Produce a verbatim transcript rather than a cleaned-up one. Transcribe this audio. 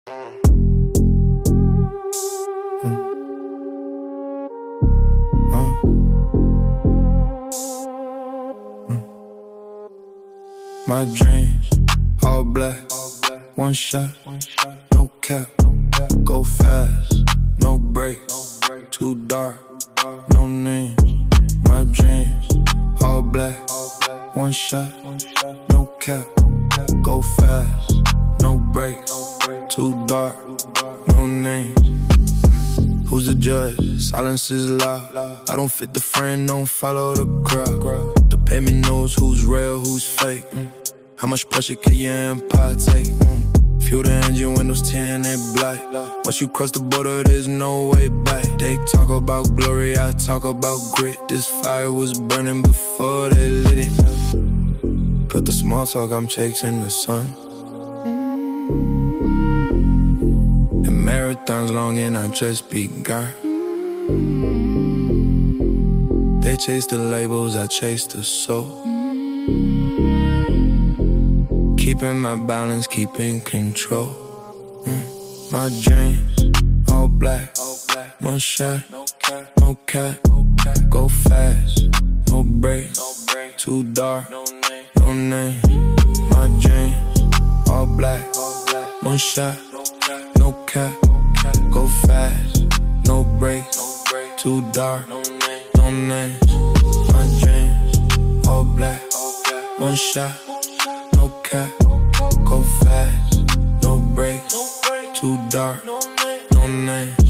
My dreams, all black, one shot, no cap, go fast, no break, too dark, no name. My dreams, all black, one shot, no cap, go fast, no break, too dark, no name. Who's the judge? Silence is loud. I don't fit the frame, don't follow the crowd. The payment knows who's real, who's fake. How much pressure can your empire take? Fuel the engine, windows ten, they black. Once you cross the border, there's no way back. They talk about glory, I talk about grit. This fire was burning before they lit it. Put the small talk, I'm chasing the sun. And marathons long and I just begun. They chase the labels, I chase the soul. Keeping my balance, keeping control. mm. My dreams, all black, one shot, no cap, go fast, no break, too dark, no name. My dreams, all black, one shot, no cap, go fast, no break, too dark, no name. My dreams, all black, one shot, no cap, go fast, no break, too dark, no name.